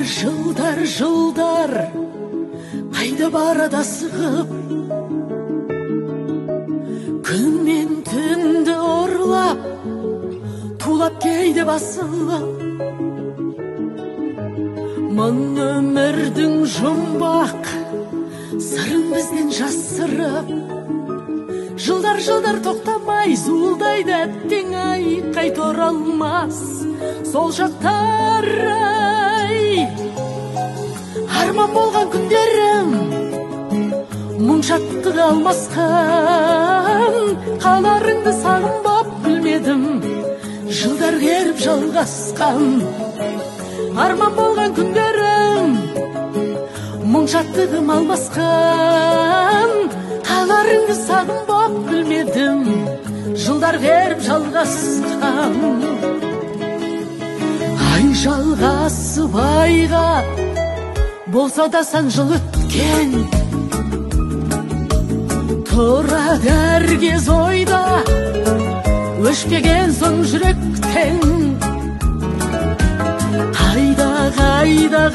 жылдар қайда барады асығып, күн мен түнді орлап, тулап кейде басылып. Мың өмірдің жұмбақ сырын бізден жасырып, жылдар тоқтамай зуылдайды әттең ай, қайта оралмас сол шақтар ай. Арман болған күндерім мұң шаттық алмасқан, қаларыңды сағынбап білмедім, жылдар керіп жалғасқан. Арман болған күндерім мұң шаттығым алмасқан, қаларыңды сағынбап білмедім, жылдар керіп жалғасқан. Ай жалғасып айға болса да сан жыл өткен, тұрады әр кез ойда өшпеген соң жүректен. Қайда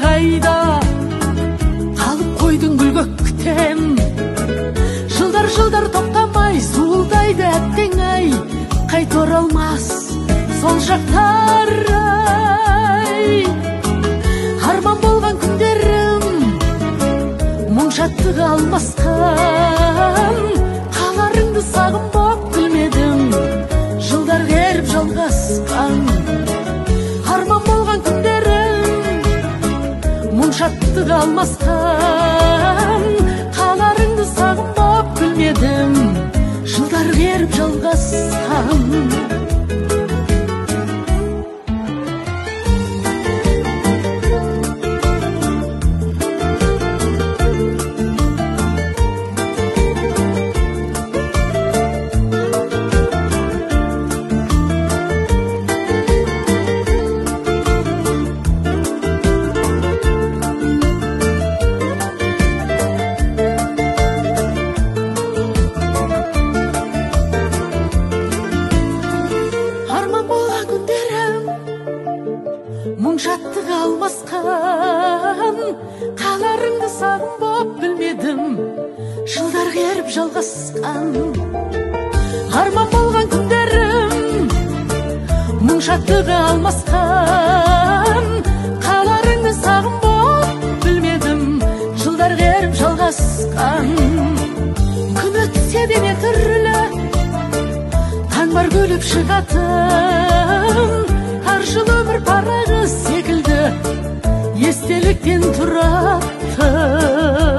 қалып қойдың гүл көктем, жылдар тоқтамай зуылдайды әттең ай, қайта оралмас сол шақтар ай. Арман болған күндерім мұң шаттық алмасқан, қаларыңды сағынбап білмедім, жылдар керіп жалғасқан. Арман болған күндерім мұң шаттық алмасқан, қаларыңды сағынбап білмедім, жылдар керіп жалғасқан. Мұң шаттық алмасқан, қаларыңды сағынбап білмедім, жылдар керіп жалғасқан. Арман болған күндерім мұң шаттық алмасқан, қаларыңды сағынбап білмедім, жылдар керіп жалғасқан. Күн өтсе де не түрлі таң бар күліп шығатын, әр жыл өмір парағы секілді естеліктен тұратын.